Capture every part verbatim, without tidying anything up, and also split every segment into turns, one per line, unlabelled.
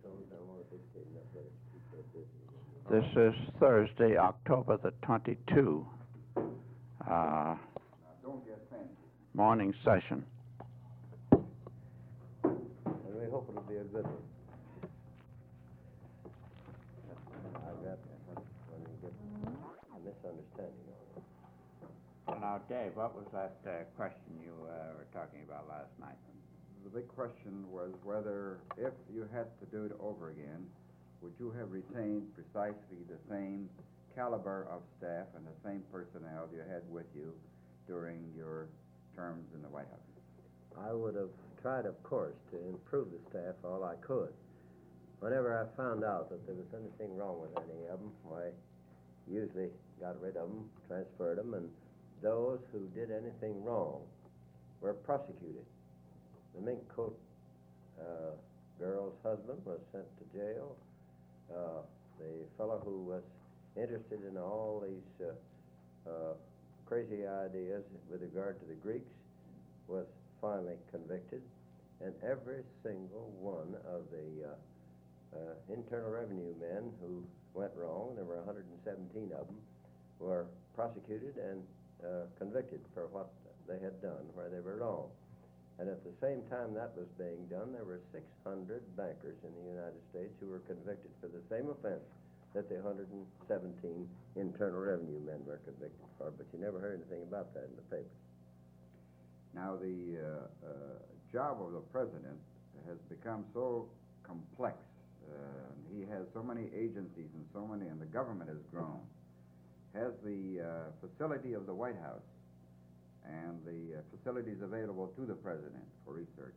This is Thursday, October the twenty-second, uh,
Now, don't get fancy.
morning session.
And we hope it'll be a good one. I got when we get a misunderstanding on it.
Now, Dave, what was that uh, question you uh, were talking about last night?
The big question was whether, if you had to do it over again, would you have retained precisely the same caliber of staff and the same personnel you had with you during your terms in the White House?
I would have tried, of course, to improve the staff all I could. Whenever I found out that there was anything wrong with any of them, I usually got rid of them, transferred them, and those who did anything wrong were prosecuted. The mink coat uh, girl's husband was sent to jail. Uh, the fellow who was interested in all these uh, uh, crazy ideas with regard to the Greeks was finally convicted, and every single one of the uh, uh, Internal Revenue men who went wrong, there were one hundred seventeen of them, were prosecuted and uh, convicted for what they had done where they were wrong. And at the same time that was being done, there were six hundred bankers in the United States who were convicted for the same offense that the one hundred seventeen Internal Revenue men were convicted for, but you never heard anything about that in the papers.
Now, the uh, uh, job of the president has become so complex. Uh, he has so many agencies and so many, and the government has grown. Has the uh, facility of the White House and the uh, facilities available to the president for research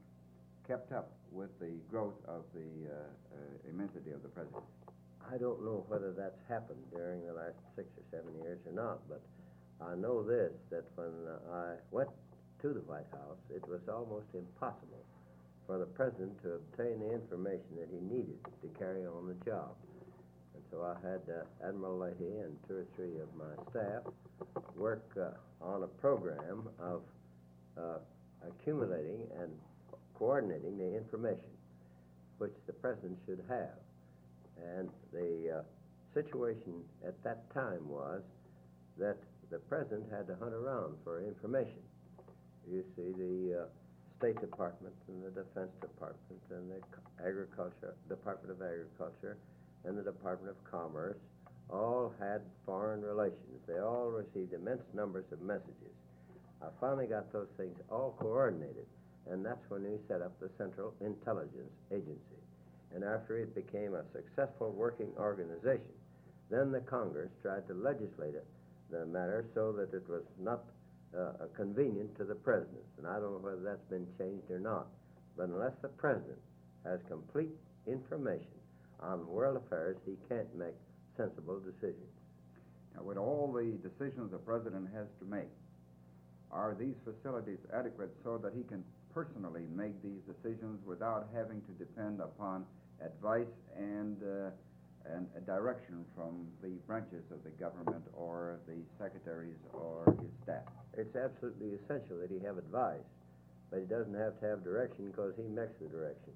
kept up with the growth of the uh, uh, immensity of the president?
I don't know whether that's happened during the last six or seven years or not, but I know this, that when uh, I went to the White House, it was almost impossible for the president to obtain the information that he needed to carry on the job. And so I had uh, Admiral Leahy and two or three of my staff work uh, on a program of uh, accumulating and coordinating the information which the president should have. And the uh, situation at that time was that the president had to hunt around for information. You see, the uh, State Department and the Defense Department and the Agriculture, Department of Agriculture and the Department of Commerce all had foreign relations. They all received immense numbers of messages. I finally got those things all coordinated, and that's when we set up the Central Intelligence Agency. And after it became a successful working organization, then the Congress tried to legislate it, the matter so that it was not uh, convenient to the president. And I don't know whether that's been changed or not. But unless the president has complete information on world affairs, he can't make sensible decisions.
Now, with all the decisions the president has to make, are these facilities adequate so that he can personally make these decisions without having to depend upon advice and, uh, and a direction from the branches of the government or the secretaries or his staff?
It's absolutely essential that he have advice, but he doesn't have to have direction because he makes the direction.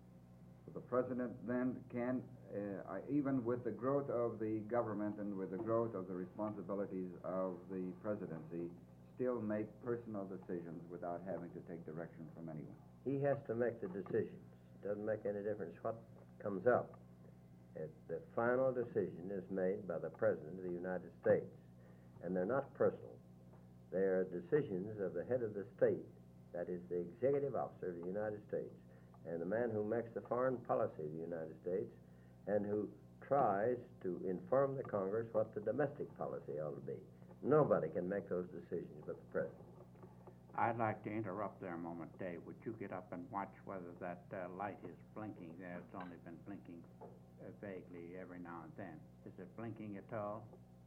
The president then can, uh, even with the growth of the government and with the growth of the responsibilities of the presidency, still make personal decisions without having to take direction from anyone.
He has to make the decisions. It doesn't make any difference what comes up. It, the final decision is made by the President of the United States, and they're not personal. They are decisions of the head of the state, that is the executive officer of the United States, and the man who makes the foreign policy of the United States and who tries to inform the Congress what the domestic policy ought to be. Nobody can make those decisions but the president.
I'd like to interrupt there a moment, Dave. Would you get up and watch whether that uh, light is blinking there? It's only been blinking uh, vaguely every now and then. Is it blinking at all?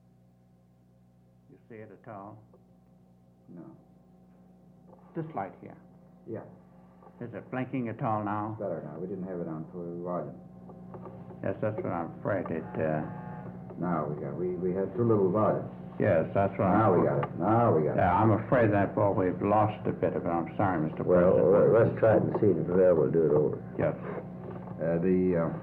You see it at all?
No.
This light here.
Yeah.
Is it blinking at all now?
Better now. We didn't have it on full volume.
Yes, that's what I'm afraid it... Uh...
Now we got, we, we had too little volume.
Yes, that's what
Now
I'm...
we got it. Now we got
Yeah,
it.
I'm afraid that, boy, we've lost a bit of it. I'm sorry, Mister
Well,
President.
well, let's try it and see if Val will do it over.
Yes.
Uh, the, uh,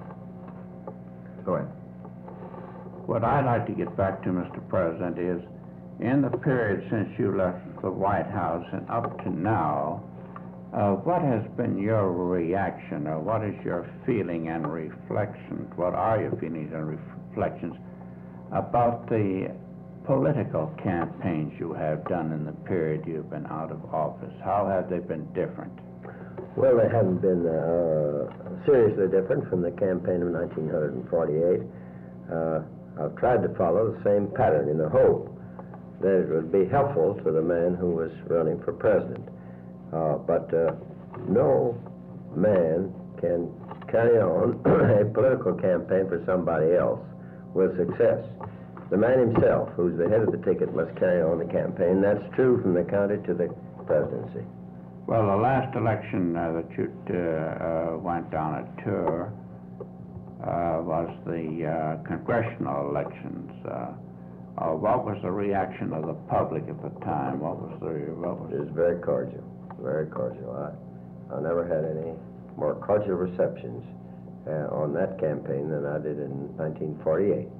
go ahead.
What I'd like to get back to, Mister President, is in the period since you left the White House and up to now, uh, what has been your reaction, or what is your feeling and reflections? What are your feelings and reflections about the political campaigns you have done in the period you've been out of office? How have they been different?
Well, they haven't been uh, seriously different from the campaign of nineteen forty-eight. Uh, I've tried to follow the same pattern in the hope that it would be helpful to the man who was running for president. Uh, but uh, no man can carry on a political campaign for somebody else with success. The man himself, who's the head of the ticket, must carry on the campaign. That's true from the county to the presidency.
Well, the last election uh, that you uh, uh, went on a tour uh, was the uh, congressional elections. Uh, uh, what was the reaction of the public at the time? What was the what was
It was very cordial, very cordial. I, I never had any more cordial receptions uh, on that campaign than I did in nineteen forty-eight.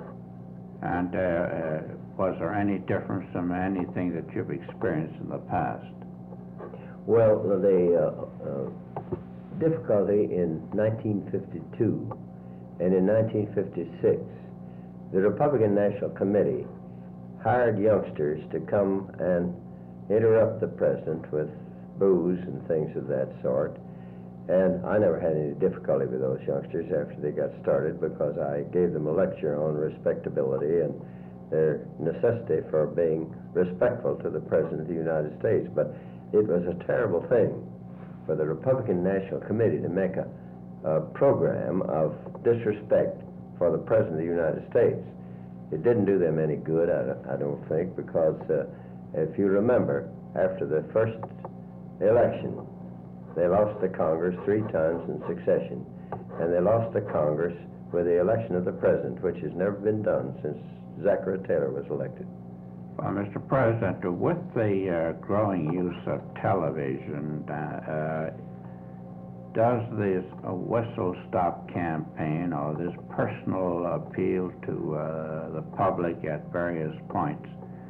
And uh, uh, was there any difference from anything that you've experienced in the past?
Well, the uh, uh, difficulty in nineteen fifty-two and in nineteen fifty-six, the Republican National Committee hired youngsters to come and interrupt the president with booze and things of that sort. And I never had any difficulty with those youngsters after they got started, because I gave them a lecture on respectability and their necessity for being respectful to the President of the United States. But it was a terrible thing for the Republican National Committee to make a, a program of disrespect for the President of the United States. It didn't do them any good, I, I don't think, because uh, if you remember, after the first election, they lost the Congress three times in succession, and they lost the Congress with the election of the President, which has never been done since Zachary Taylor was elected.
Well, Mister President, with the uh, growing use of television, uh, uh, does this uh, whistle-stop campaign or this personal appeal to uh, the public at various points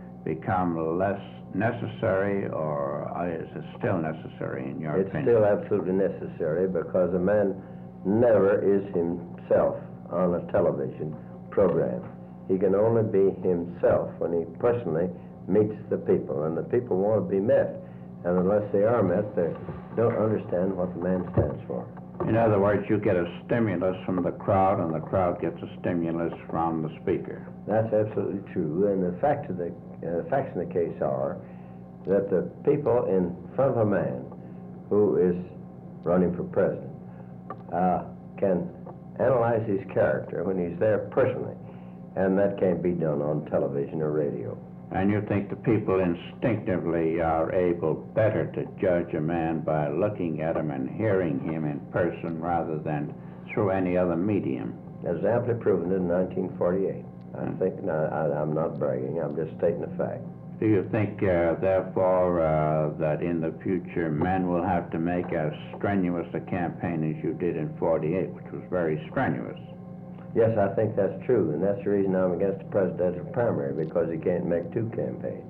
become less necessary, or is it still necessary in your
It's
opinion?
still absolutely necessary, because a man never is himself on a television program. He can only be himself when he personally meets the people, and the people want to be met. And unless they are met, they don't understand what the man stands for.
In other words, you get a stimulus from the crowd, and the crowd gets a stimulus from the speaker.
That's absolutely true. And the fact of the uh, facts in the case are that the people in front of a man who is running for president uh, can analyze his character when he's there personally, and that can't be done on television or radio.
And you think the people instinctively are able better to judge a man by looking at him and hearing him in person rather than through any other medium?
As amply proven in nineteen forty-eight. I
Hmm.
think, no, I, I'm not bragging, I'm just stating a fact.
Do you think, uh, therefore, uh, that in the future men will have to make as strenuous a campaign as you did in forty-eight, which was very strenuous?
Yes, I think that's true, and that's the reason I'm against the presidential primary, because he can't make two campaigns.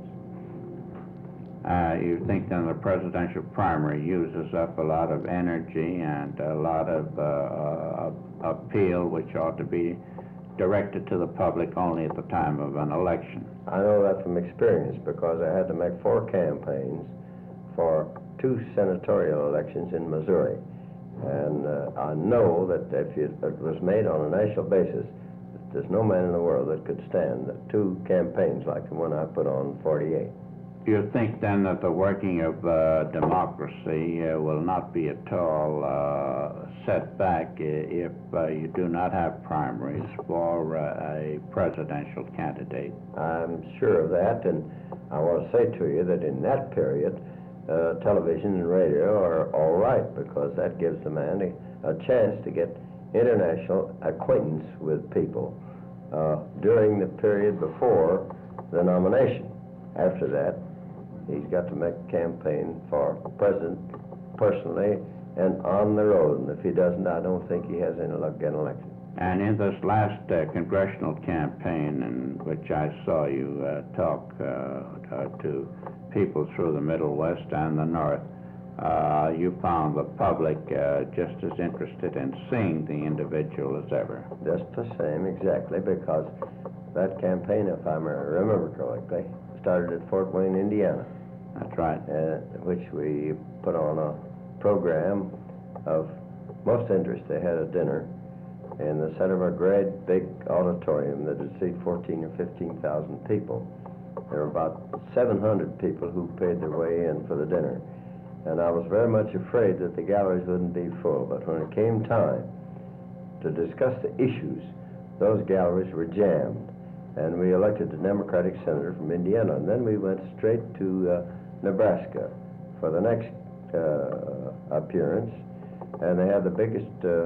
Uh, you think then the presidential primary uses up a lot of energy and a lot of uh, uh, appeal, which ought to be directed to the public only at the time of an election?
I know that from experience, because I had to make four campaigns for two senatorial elections in Missouri. And uh, I know that if it, it was made on a national basis, there's no man in the world that could stand two campaigns like the one I put on in forty-eight.
Do you think then that the working of uh, democracy uh, will not be at all uh, set back uh, if uh, you do not have primaries for uh, a presidential candidate?
I'm sure of that, and I want to say to you that in that period, uh, television and radio are all right, because that gives the man a, a chance to get international acquaintance with people uh, during the period before the nomination. After that, he's got to make a campaign for president personally and on the road. And if he doesn't, I don't think he has any luck getting elected.
And in this last uh, congressional campaign in which I saw you uh, talk uh, uh, to people through the Middle West and the North, uh, you found the public uh, just as interested in seeing the individual as ever.
Just the same, exactly, because that campaign, if I remember correctly, started at Fort Wayne, Indiana.
That's right.
Uh, which we put on a program of most interest. They had a dinner in the center of a great big auditorium that would seat fourteen or fifteen thousand people. There were about seven hundred people who paid their way in for the dinner. And I was very much afraid that the galleries wouldn't be full. But when it came time to discuss the issues, those galleries were jammed. And we elected a Democratic senator from Indiana. And then we went straight to uh, Nebraska for the next uh, appearance. And they had the biggest uh,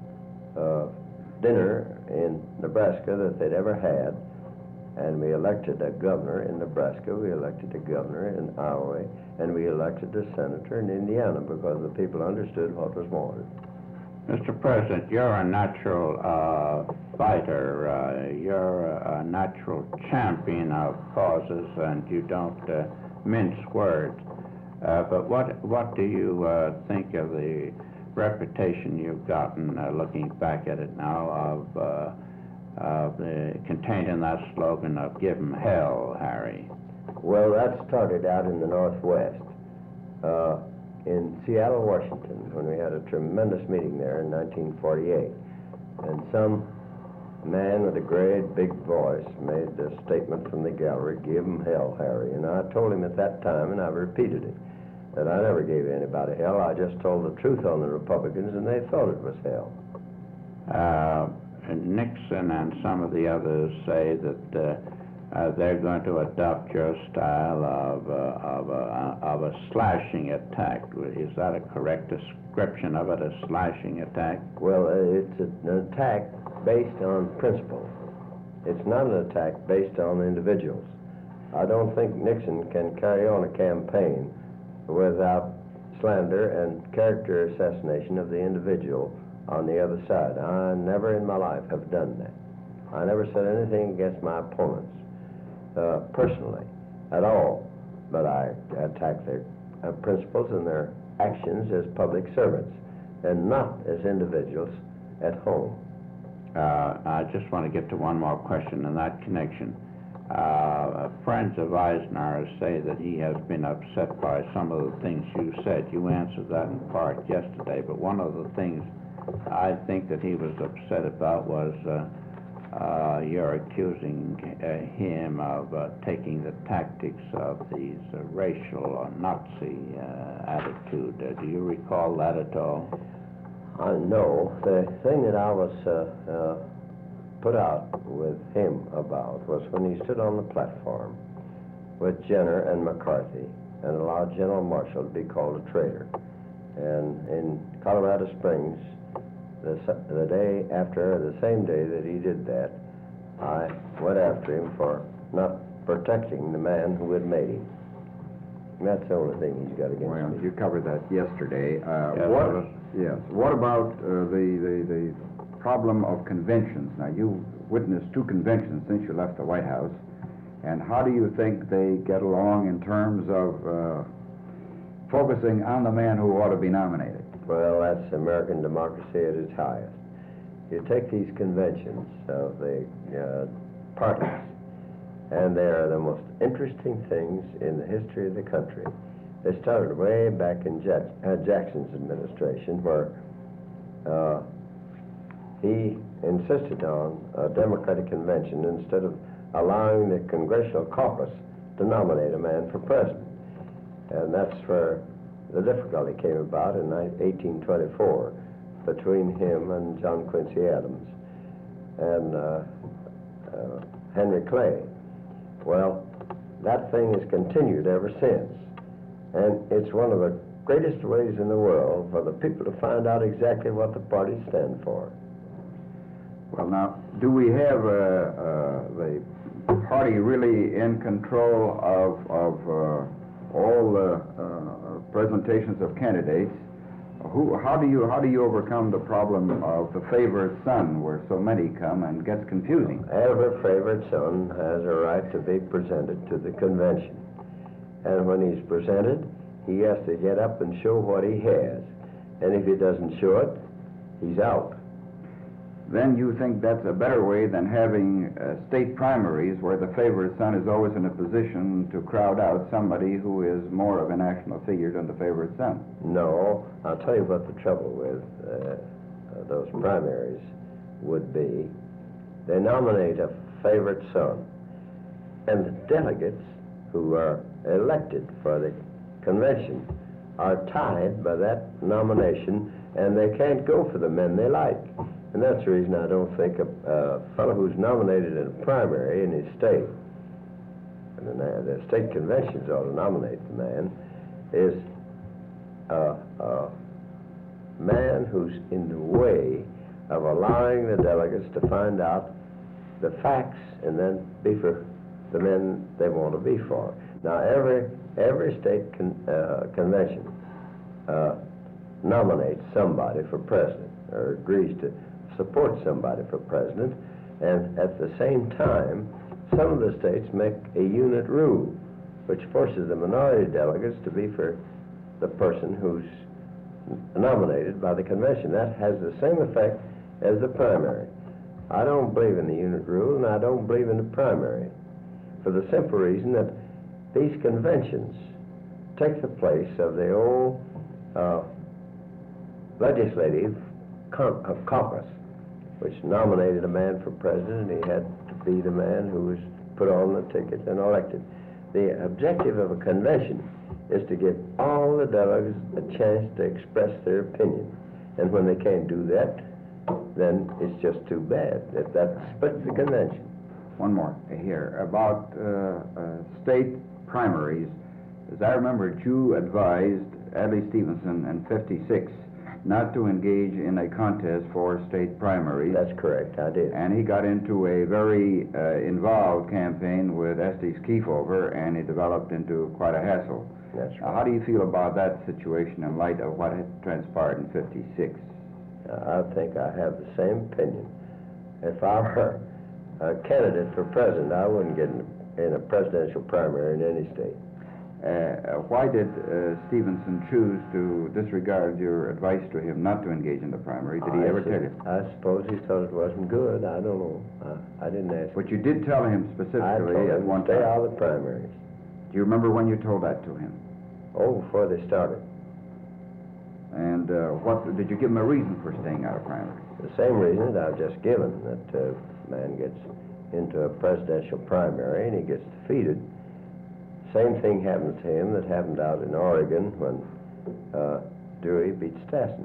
uh, dinner in Nebraska that they'd ever had. And we elected a governor in Nebraska, we elected a governor in Iowa, and we elected a senator in Indiana because the people understood what was wanted.
Mister President, you're a natural uh, fighter. Uh, you're a, a natural champion of causes, and you don't uh, mince words. Uh, but what what do you uh, think of the reputation you've gotten, uh, looking back at it now, of uh, uh, the, contained in that slogan of "Give 'em hell, Harry"?
Well, that started out in the Northwest, uh, in Seattle, Washington, when we had a tremendous meeting there in nineteen forty-eight. And some man with a great big voice made a statement from the gallery, "Give 'em hell, Harry." And I told him at that time, and I repeated it, that I never gave anybody hell. I just told the truth on the Republicans, and they thought it was hell.
Uh, Nixon and some of the others say that uh, uh, they're going to adopt your style of, uh, of, a, of a slashing attack. Is that a correct description of it, a slashing attack?
Well, uh, it's a, an attack based on principle. It's not an attack based on individuals. I don't think Nixon can carry on a campaign without slander and character assassination of the individual on the other side. I never in my life have done that. I never said anything against my opponents, uh, personally, at all. But I attack their uh, principles and their actions as public servants, and not as individuals at home.
Uh, I just want to get to one more question in that connection. Uh, friends of Eisenhower say that he has been upset by some of the things you said. You answered that in part yesterday, but one of the things I think that he was upset about was uh, uh, you're accusing uh, him of uh, taking the tactics of these uh, racial uh, Nazi uh, attitude. Uh, do you recall that at all?
I know. The thing that I was uh, uh, put out with him about was when he stood on the platform with Jenner and McCarthy and allowed General Marshall to be called a traitor. And in Colorado Springs, the, the day after, the same day that he did that, I went after him for not protecting the man who had made him. And that's the only thing he's got against
Well,
me.
you covered that yesterday. Uh,
Yeah,
what,
well,
yes. What about uh, the, the, the problem of conventions? Now, you've witnessed two conventions since you left the White House. And how do you think they get along in terms of uh, focusing on the man who ought to be nominated?
Well, that's American democracy at its highest. You take these conventions of the uh, parties, and they are the most interesting things in the history of the country. They started way back in Jack uh, Jackson's administration, where uh, he insisted on a Democratic convention instead of allowing the Congressional caucus to nominate a man for president. And that's where the difficulty came about in eighteen twenty-four between him and John Quincy Adams and uh, uh, Henry Clay. Well, that thing has continued ever since. And it's one of the greatest ways in the world for the people to find out exactly what the parties stand for.
Well, now, do we have uh, uh, the party really in control of, of uh, all the uh, presentations of candidates, Who, how do you, how do you overcome the problem of the favorite son, where so many come and gets confusing?
Every favorite son has a right to be presented to the convention. And when he's presented, he has to get up and show what he has. And if he doesn't show it, he's out.
Then you think that's a better way than having uh, state primaries where the favorite son is always in a position to crowd out somebody who is more of a national figure than the favorite son?
No, I'll tell you what the trouble with uh, uh, those primaries would be. They nominate a favorite son, and the delegates who are elected for the convention are tied by that nomination, and they can't go for the men they like. And that's the reason I don't think a, a fellow who's nominated in a primary in his state, and the, the state conventions ought to nominate the man, is a, a man who's in the way of allowing the delegates to find out the facts and then be for the men they want to be for. Now, every every state con, uh, convention uh, nominates somebody for president or agrees to support somebody for president, and at the same time, some of the states make a unit rule, which forces the minority delegates to be for the person who's nominated by the convention. That has the same effect as the primary. I don't believe in the unit rule, and I don't believe in the primary, for the simple reason that these conventions take the place of the old uh, legislative con uh, caucus, which nominated a man for president, and he had to be the man who was put on the ticket and elected. The objective of a convention is to give all the delegates a chance to express their opinion. And when they can't do that, then it's just too bad that that splits the convention.
One more here about uh, uh, state primaries. As I remember, you advised Adlai Stevenson in fifty-six not to engage in a contest for state primaries.
That's correct, I did.
And he got into a very uh, involved campaign with Estes Kefauver, and it developed into quite a hassle.
That's
Now,
right.
how do you feel about that situation in light of what had transpired in fifty-six?
Uh, I think I have the same opinion. If I were a candidate for president, I wouldn't get in, in a presidential primary in any state.
Uh, why did uh, Stevenson choose to disregard your advice to him not to engage in the primary? Did he
I
ever
see-
tell you?
I suppose he thought it wasn't good. I don't know. I, I didn't ask.
But you did tell him
I told
specifically at
him
one
to stay
time.
out of the primaries.
Do you remember when you told that to him?
Oh, before they started.
And uh, what did you give him a reason for staying out of primaries?
The same reason that I've just given, that uh, man gets into a presidential primary and he gets defeated. Same thing happens to him that happened out in Oregon when uh, Dewey beat Stassen.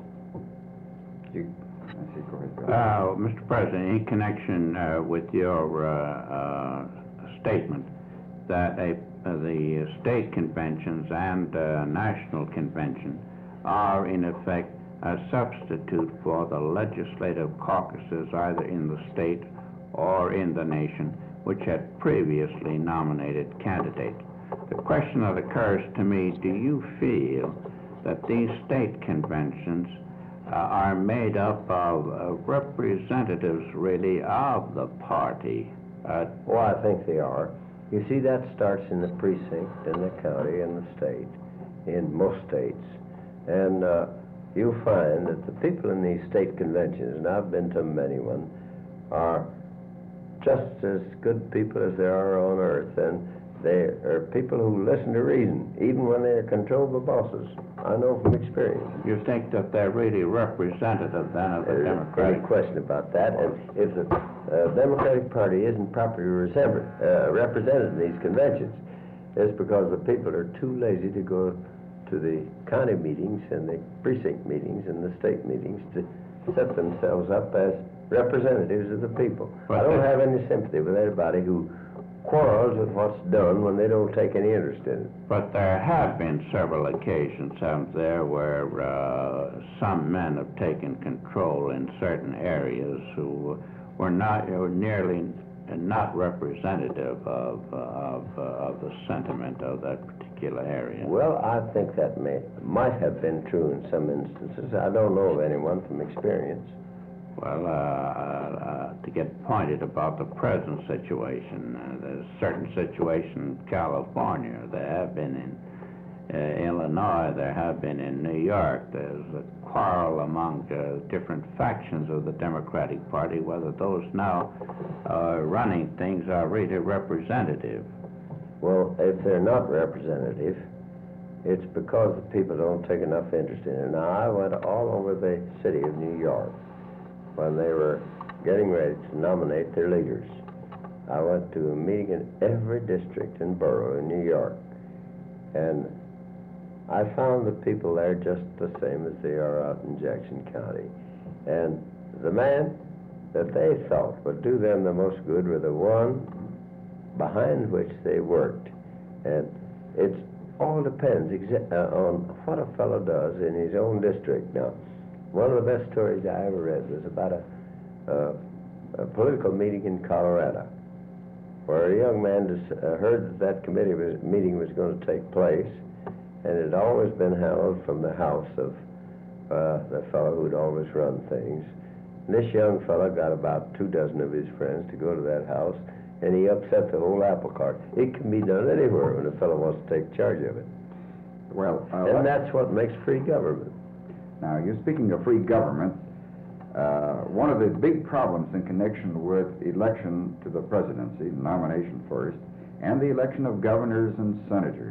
You, I see, go ahead, Bill.
Uh, Mister President, in connection uh, with your uh, uh, statement that a, uh, the state conventions and uh, national convention are in effect a substitute for the legislative caucuses either in the state or in the nation, which had previously nominated candidates. The question that occurs to me, do you feel that these state conventions uh, are made up of uh, representatives really of the party? Uh,
Well, I think they are. You see, that starts in the precinct, in the county, in the state, in most states. And uh, you'll find that the people in these state conventions, and I've been to many one, are just as good people as there are on earth. And they are people who listen to reason, even when they're controlled by bosses. I know from experience.
you think that they're really representative then of the
There's a great
Democratic?
question about that. And if the uh, Democratic Party isn't properly resembled, uh, represented in these conventions, it's because the people are too lazy to go to the county meetings and the precinct meetings and the state meetings to set themselves up as representatives of the people.
But
I don't
they-
have any sympathy with anybody who quarrels with what's done when they don't take any interest in it.
But there have been several occasions, haven't there, where uh, some men have taken control in certain areas who were not were nearly not representative of uh, of, uh, of the sentiment of that particular
particular area.
Well, I think that may, might have been true in some instances. I don't know of anyone from experience.
Well, uh, uh, uh, to get pointed about the present situation, uh, there's a certain situation in California. There have been in uh, Illinois. There have been in New York. There's a quarrel among uh, different factions of the Democratic Party whether those now uh, running things are really representative.
Well, if they're not representative, it's because the people don't take enough interest in it. Now, I went all over the city of New York when they were getting ready to nominate their leaders. I went to a meeting in every district and borough in New York, and I found the people there just the same as they are out in Jackson County. And the man that they thought would do them the most good were the one behind which they worked. And it all depends exa- uh, on what a fellow does in his own district. Now, one of the best stories I ever read was about a, uh, a political meeting in Colorado, where a young man dis- uh, heard that that committee was, meeting was going to take place, and it had always been held from the house of uh, the fellow who'd always run things. And this young fellow got about two dozen of his friends to go to that house, and he upset the whole apple cart. It can be done anywhere when a fellow wants to take charge of it.
Well, uh,
And
let-
that's what makes free government.
now, you're speaking of free government. Uh, one of the big problems in connection with election to the presidency, nomination first, and the election of governors and senators,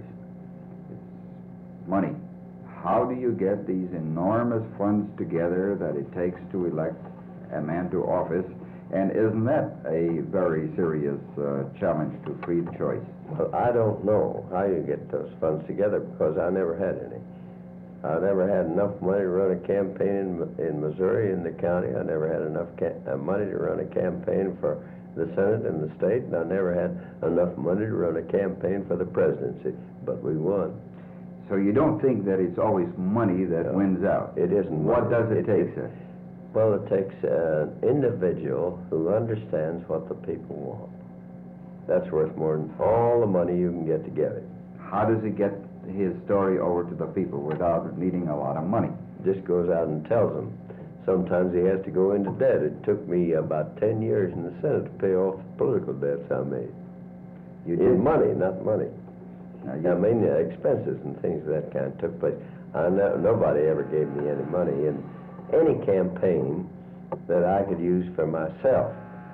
it's money. How do you get these enormous funds together that it takes to elect a man to office? And isn't that a very serious uh, challenge to free choice?
Well, I don't know how you get those funds together because I never had any. I never had enough money to run a campaign in, in Missouri in the county. I never had enough ca- uh, money to run a campaign for the Senate and the state, and I never had enough money to run a campaign for the presidency. But we won.
So you don't think that it's always money that
No.
wins out?
It isn't.
What
money.
does it, take, sir?
Well, it takes an individual who understands what the people want. That's worth more than all the money you can get together.
How does he get his story over to the people without needing a lot of money?
Just goes out and tells them. Sometimes he has to go into debt. It took me about ten years in the Senate to pay off political debts I made.
You
In
did?
money, not money.
Now, you-
I mean, uh, expenses and things of that kind took place. I know, nobody ever gave me any money in any campaign that I could use for myself.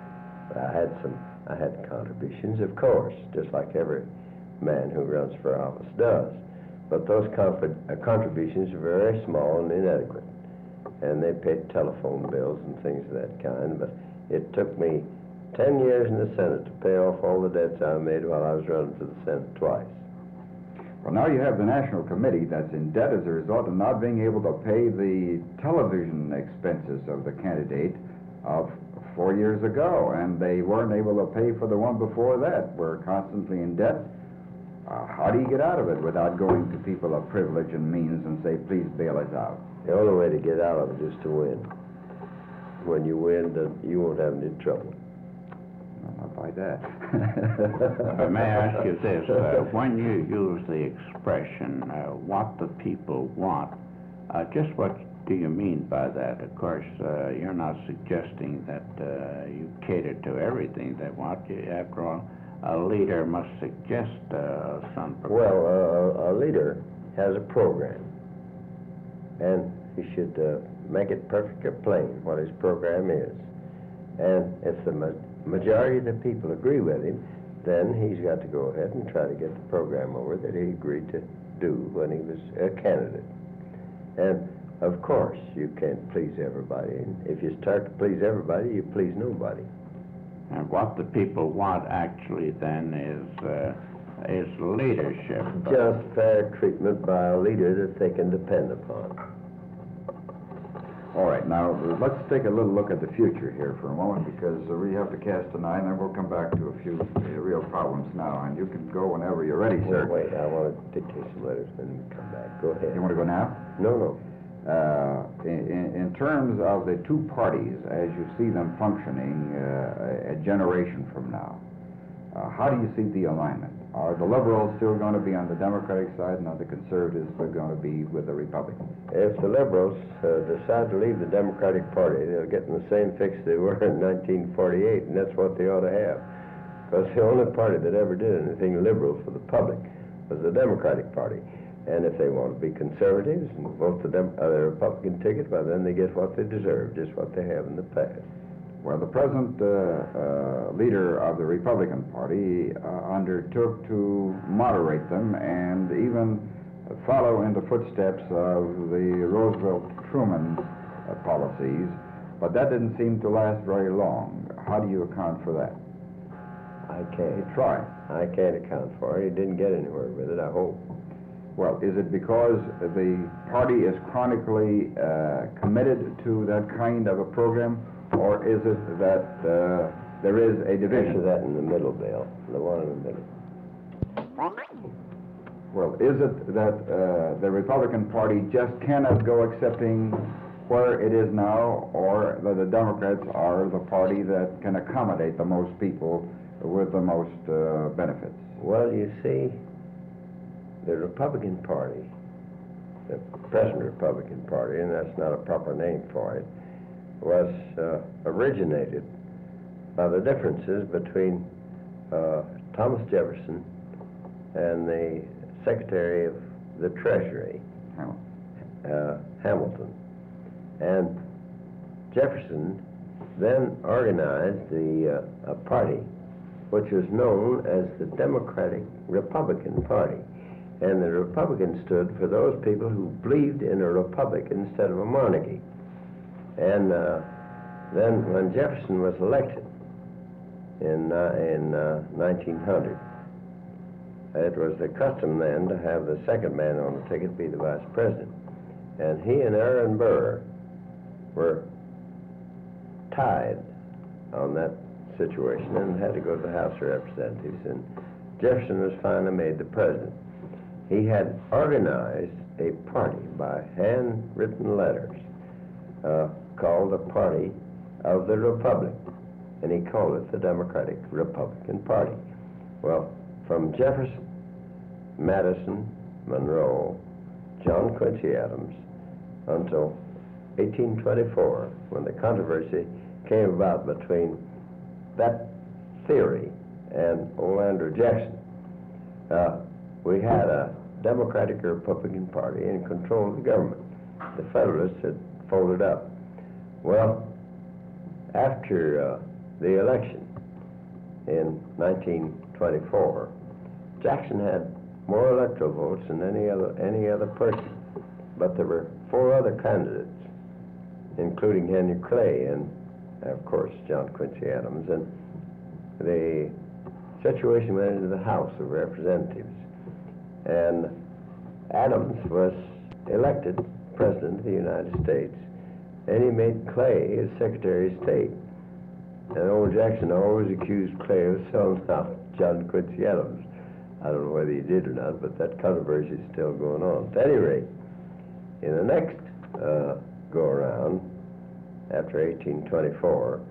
I had some, I had contributions, of course, just like every man who runs for office does. But those confi- uh, contributions were very small and inadequate. And they paid telephone bills and things of that kind. But it took me ten years in the Senate to pay off all the debts I made while I was running for the Senate twice.
Well, now you have the National Committee that's in debt as a result of not being able to pay the television expenses of the candidate of four years ago, and they weren't able to pay for the one before that. We're constantly in debt. Uh, how do you get out of it without going to people of privilege and means and say, please bail us out?
The only way to get out of it is to win. When you win, then you won't have any trouble.
Not by that.
Uh, may I ask you this? Uh, when you use the expression, uh, what the people want, uh, just what do you mean by that? Of course, uh, you're not suggesting that uh, you cater to everything they want. You, after all, a leader must suggest uh, some...
Well, uh, a leader has a program, and he should uh, make it perfectly plain what his program is. And if the ma- majority of the people agree with him, then he's got to go ahead and try to get the program over that he agreed to do when he was a candidate. And, of course, you can't please everybody. And if you start to please everybody, you please nobody.
And what the people want actually then is, uh, is leadership.
Just fair treatment by a leader that they can depend upon.
All right, now let's take a little look at the future here for a moment, because uh, we have to cast an eye, and then we'll come back to a few uh, real problems now. And you can go whenever you're ready,
Well,
sir.
wait, I want to dictate some letters, then we come back. Go ahead.
You want to go now?
No, no.
Uh, in, in- in terms of the two parties, as you see them functioning uh, a a generation from now, Uh, how do you see the alignment? Are the liberals still going to be on the Democratic side, and are the conservatives still going to be with the Republicans?
If the liberals uh, decide to leave the Democratic Party, they'll get in the same fix they were in nineteen forty-eight, and that's what they ought to have. Because the only party that ever did anything liberal for the public was the Democratic Party. And if they want to be conservatives and vote the, Dem- uh, the Republican ticket, well, then they get what they deserve, just what they have in the past.
Well, the present uh, uh, leader of the Republican Party uh, undertook to moderate them and even follow in the footsteps of the Roosevelt-Truman uh, policies, but that didn't seem to last very long. How do you account for that?
I can't.
He tried.
I can't account for it. He didn't get anywhere with it, I hope.
Well, is it because the party is chronically uh, committed to that kind of a program, or is it that uh, there is a division?
Answer that in the middle, Bill. The one in the middle.
Well, is it that uh, the Republican Party just cannot go accepting where it is now, or that the Democrats are the party that can accommodate the most people with the most uh, benefits?
Well, you see, the Republican Party, the present Republican Party, and that's not a proper name for it, was uh, originated by the differences between uh, Thomas Jefferson and the Secretary of the Treasury, uh, Hamilton. And Jefferson then organized the uh, a party which was known as the Democratic Republican Party. And the Republicans stood for those people who believed in a republic instead of a monarchy. And uh, then when Jefferson was elected in, uh, in uh, nineteen hundred, it was the custom then to have the second man on the ticket be the vice president. And he and Aaron Burr were tied on that situation and had to go to the House of Representatives. And Jefferson was finally made the president. He had organized a party by handwritten letters uh, called the Party of the Republic, and he called it the Democratic Republican Party. Well, from Jefferson, Madison, Monroe, John Quincy Adams, until eighteen twenty-four, when the controversy came about between that theory and old Andrew Jackson, uh, we had a Democratic Republican Party in control of the government. The Federalists had folded up. Well, after uh, the election in nineteen twenty-four, Jackson had more electoral votes than any other any other person, but there were four other candidates, including Henry Clay and, of course, John Quincy Adams, and the situation went into the House of Representatives. And Adams was elected President of the United States, and he made Clay his Secretary of State. And old Jackson always accused Clay of selling out John Quincy Adams. I don't know whether he did or not, but that controversy is still going on. At any rate, in the next uh, go-around, after eighteen twenty-four,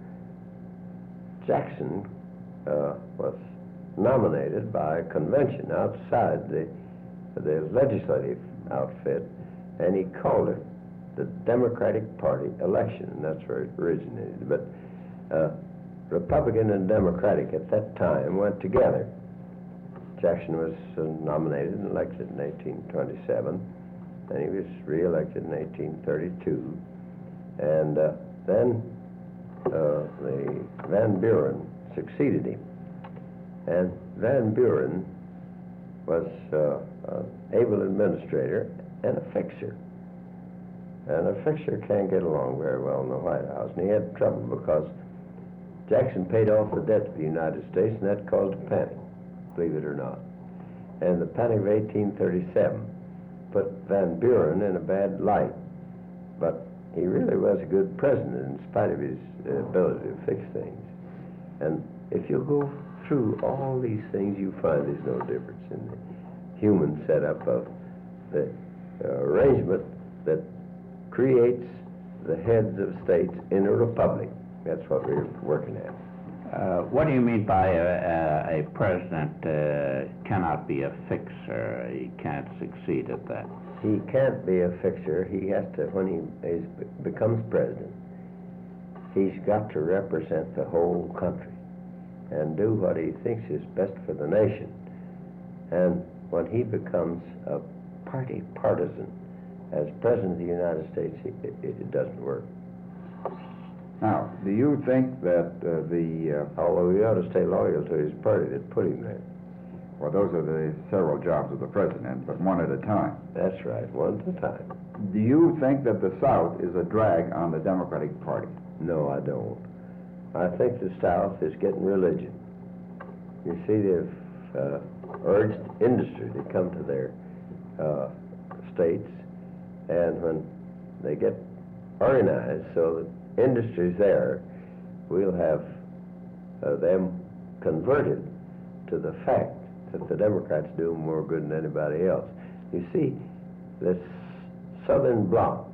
Jackson uh, was nominated by a convention outside the, the legislative outfit, and he called it the Democratic Party election, and that's where it originated. But uh, Republican and Democratic at that time went together. Jackson was uh, nominated and elected in eighteen twenty-seven, and he was re-elected in eighteen thirty-two. And uh, then uh, the Van Buren succeeded him. And Van Buren was uh, an able administrator and a fixer. And a fixer can't get along very well in the White House. And he had trouble because Jackson paid off the debt to the United States, and that caused a panic, believe it or not. And the panic of eighteen thirty-seven put Van Buren in a bad light. But he really was a good president in spite of his uh, ability to fix things. And if you go through all these things, you find there's no difference in the human setup of the uh, arrangement that creates the heads of states in a republic. That's what we're working at.
Uh, what do you mean by a, a, a president uh, cannot be a fixer? He can't succeed at that.
He can't be a fixer. He has to, when he is, becomes president, he's got to represent the whole country and do what he thinks is best for the nation. And when he becomes a party partisan as President of the United States, it, it, it doesn't work.
Now, do you think that uh, the, uh,
Although he ought to stay loyal to his party that put him there.
well, those are the several jobs of the president, but one at a time.
That's right, one at a time.
Do you think that the South is a drag on the Democratic Party?
No, I don't. I think the South is getting religion. You see, they've uh, urged industry to come to their uh, states, and when they get organized so that industry's there, we'll have uh, them converted to the fact that the Democrats do more good than anybody else. You see, this Southern bloc